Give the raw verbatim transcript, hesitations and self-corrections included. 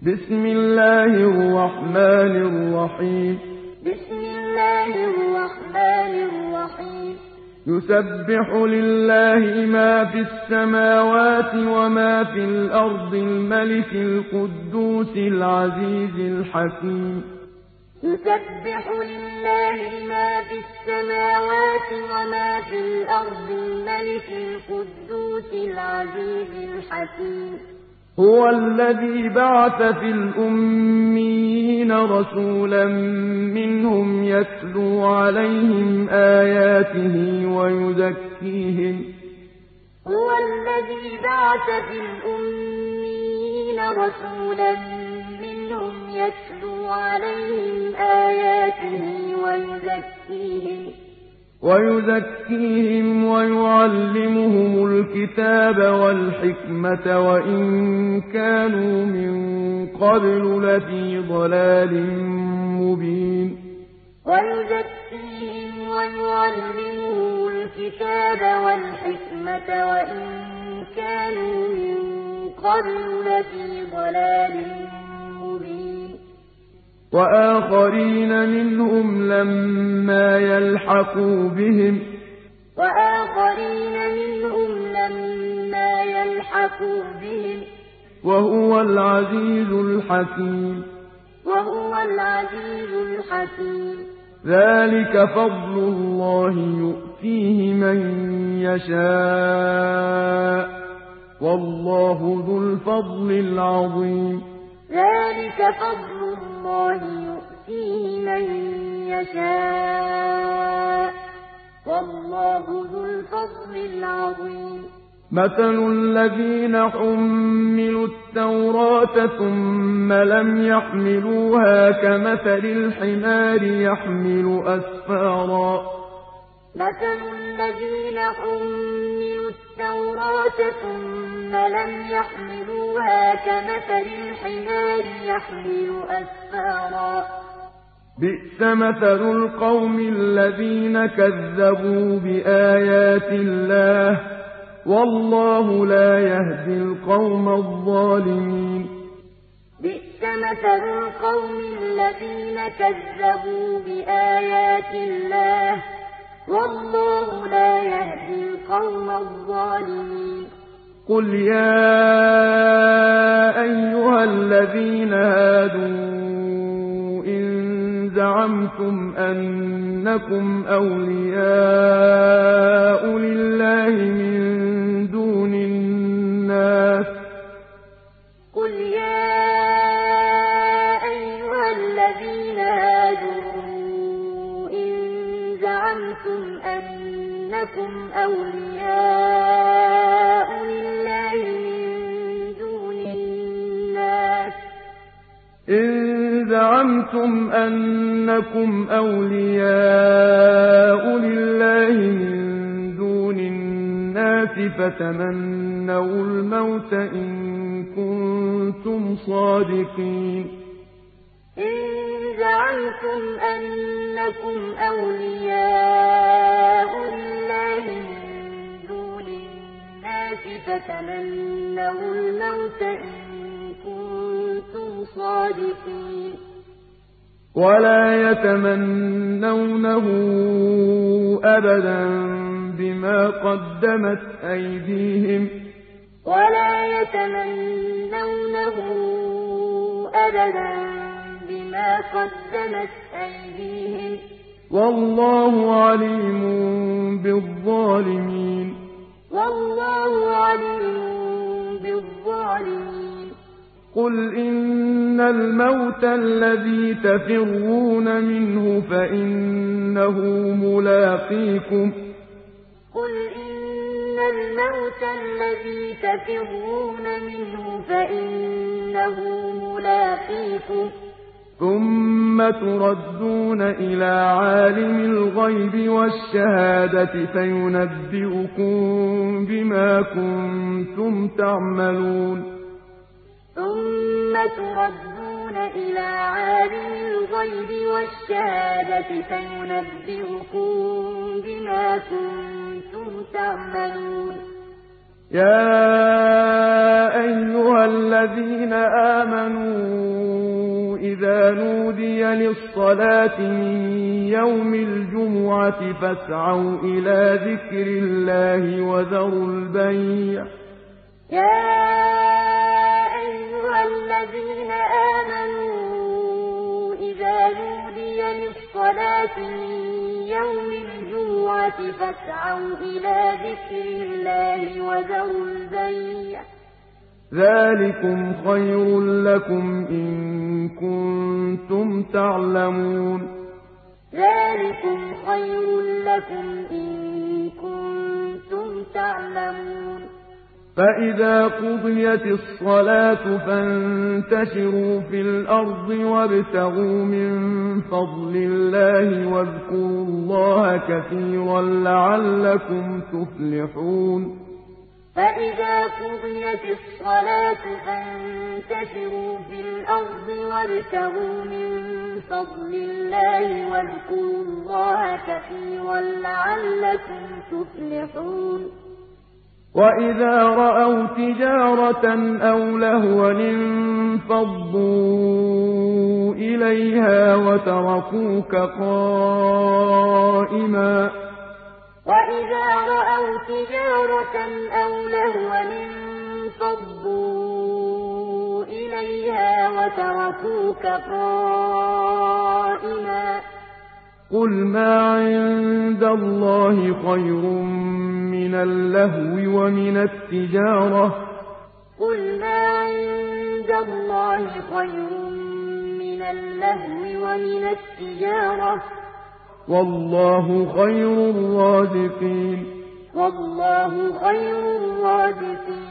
بسم الله الرحمن الرحيم بسم الله الرحمن الرحيم يسبح لله ما في السماوات وما في الأرض الملك القدوس العزيز الحكيم يسبح لله ما في السماوات وما في الأرض الملك القدوس العزيز الحكيم هو الذي بعث في الأميين رسولا منهم يتلو عليهم آياته ويزكيهم هو الذي بعث في الأميين رسولا منهم يتلو عليهم آياته ويزكيهم ويزكيهم ويعلمهم الكتاب والحكمة وإن كانوا من قبل لفي ضلال مبين ويزكيهم ويعلمهم الكتاب والحكمة وإن كانوا من قبل لفي ضلال مبين وآخرين منهم لما يلحقوا بهم وآخرين منهم لما يلحقوا بهم وهو العزيز الحكيم وهو العزيز الحكيم ذلك فضل الله يؤتيه من يشاء والله ذو الفضل العظيم ذلك فضل الله يؤتيه من يشاء والله ذو الفضل العظيم مثل الذين حملوا التوراة ثم لم يحملوها كمثل الحمار يحمل أسفارا مثل الذين حملوا التوراة ثم لم يحملوها كمثل الحمار يحمل أسفارا بئس مثل القوم الذين كذبوا بآيات الله والله لا يهدي القوم الظالمين بئس مثل القوم الذين كذبوا بآيات الله والله لا يهدي القوم الظالمين قل يا أيها الذين هادوا إن زعمتم أنكم أولياء لله من دون الناس قل يا أيها الذين هادوا إن زعمتم أنكم أولياء لله من دون الناس إن زعمتم أنكم أولياء لله من دون الناس فتمنوا الموت إن كنتم صادقين إن زعمتم أنكم أولياء لله من دون الناس فتمنوا الموت إن كنتم صادقين ولا يتمنونه أبدا بما قدمت أيديهم ولا يتمنونه أبدا بما قدمت أيديهم والله عليم بالظالمين والله عليم بالظالمين قل إن الموت الذي تفرون منه فإنه ملاقيكم قل إن الموت الذي تفرون منه فإنه ملاقيكم ثم تردون إلى عالم الغيب والشهادة فينبئكم بما كنتم تعملون ثم تردون إلى عالم الغيب والشهادة فينبئكم بما كنتم تعملون يَا أَيُّهَا الَّذِينَ آمَنُوا إِذَا نُودِيَ لِلصَّلَاةِ مِن يَوْمِ الْجُمُعَةِ فَاسْعَوْا إِلَىٰ ذِكْرِ اللَّهِ وَذَرُوا الْبَيْعَ ۚ يَا أَيُّهَا الَّذِينَ آمَنُوا إِذَا نُودِيَ لِلصَّلَاةِ مِن يَوْمِ الْجُمُعَةِ فَاسْعَوْا إِلَىٰ ذِكْرِ اللَّهِ وَذَرُوا الْبَيْعَ ۚ ذَٰلِكُمْ خَيْرٌ لَّكُمْ إِن كُنتُمْ تَعْلَمُونَ ذَٰلِكُمْ خَيْرٌ لَّكُمْ إِن كُنتُمْ تَعْلَمُونَ فَإِذَا قُضِيَتِ الصَّلَاةُ فَانتَشِرُوا فِي الْأَرْضِ وَابْتَغُوا مِن فَضْلِ اللَّهِ وَاذْكُرُوا اللَّهَ كَثِيرًا لَّعَلَّكُمْ تُفْلِحُونَ فَإِذَا قُضِيَتِ الصَّلَاةُ فَانتَشِرُوا فِي الْأَرْضِ وَابْتَغُوا مِن فَضْلِ اللَّهِ وَاذْكُرُوا اللَّهَ كَثِيرًا لَّعَلَّكُمْ تُفْلِحُونَ وَإِذَا رَأَوْا تِجَارَةً أَوْ لَهْوًا انفَضُّوا إِلَيْهَا وَتَرَكُوكَ قَائِمًا ۚ وَإِذَا رَأَوْا تِجَارَةً أَوْ لَهْوًا انفَضُّوا إِلَيْهَا وَتَرَكُوكَ قَائِمًا ۚ قُلْ مَا عِندَ اللَّهِ خَيْرٌ مِّنَ اللَّهْوِ وَمِنَ التِّجَارَةِ ۚ قُلْ مَا عِندَ اللَّهِ خَيْرٌ مِّنَ اللَّهْوِ وَمِنَ التِّجَارَةِ ۚ وَاللَّهُ خَيْرُ الرَّازِقِينَ وَاللَّهُ خَيْرُ الرَّازِقِينَ